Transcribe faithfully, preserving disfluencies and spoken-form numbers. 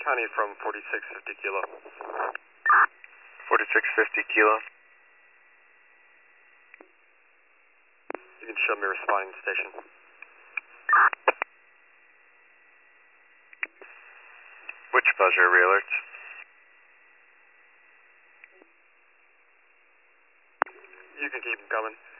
County from forty-six fifty kilo. forty-six fifty kilo. You can show me responding station. Which pleasure re-alerts? You can keep them coming.